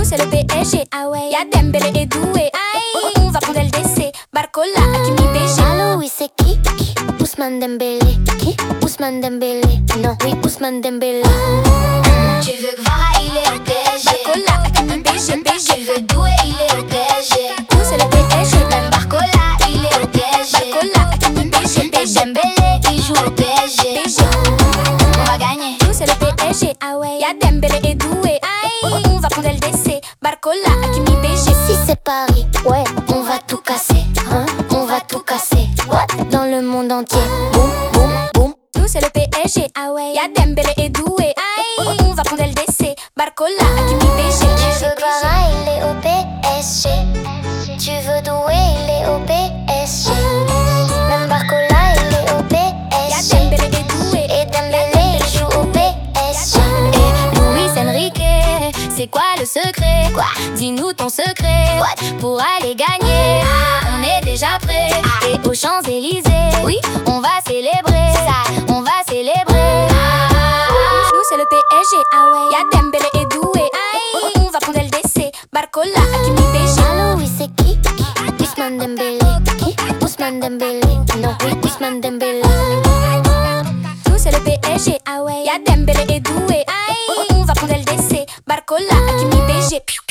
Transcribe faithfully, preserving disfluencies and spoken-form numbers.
c'est le P S G. Ah ouais, y'a Dembélé et Doué. Aïe, on va prendre L D C. Barcola, Hakimi, B G. Allô, oui, c'est qui? Qui? Ousmane Dembélé. Qui? Ousmane Dembélé. Non, oui, Ousmane Dembélé. Tu veux Kvara, il est au P S G. Barcola, Hakimi, B G, B G. Tu veux Doué, il est au P S G. Nous c'est le P S G. Même Barcola, il est au P S G. Barcola, Hakimi, B G, B Et G. Dembélé, il joue au P S G. B G. On va gagner. Nous c'est le P S G. Ah ouais, y'a Dembélé et Doué. Aïe, on va prendre L D C. Barcola, Hakimi, B G. Si c'est Paris, ouais, on va tout casser. Hein? On va tout casser. What? Dans le monde entier. Boum, boum, boum. Nous c'est le P S G. Ah ouais, y'a Dembélé et Doué. Aïe, on va prendre L D C. Barcola, Hakimi, B G. Tu veux Kvara, il est au P S G. Tu veux Doué, il est au P S G. Même Barcola, il est au P Y'a S G. Dembélé et Doué. Et Dembélé, il joue au P S G. Et Luis Enrique, c'est quoi le secret? Quoi? Dis-nous ton secret. What? Pour aller gagner, on est déjà prêt. Et aux Champs-Élysées, Oui. on va célébrer. Ça. On va célébrer. Nous c'est le P S G. Ah ouais, y'a Dembélé et Doué. Aïe, on va prendre L D C. Barcola, Hakimi, B G. Allô, oui, c'est qui? Qui? Ousmane Dembélé. Qui? Ousmane Dembélé. Non, oui, Ousmane Dembélé. Nous c'est le P S G. Ah ouais, y'a Dembélé et Doué. Aïe, on va prendre L D C. Barcola, Hakimi, B G.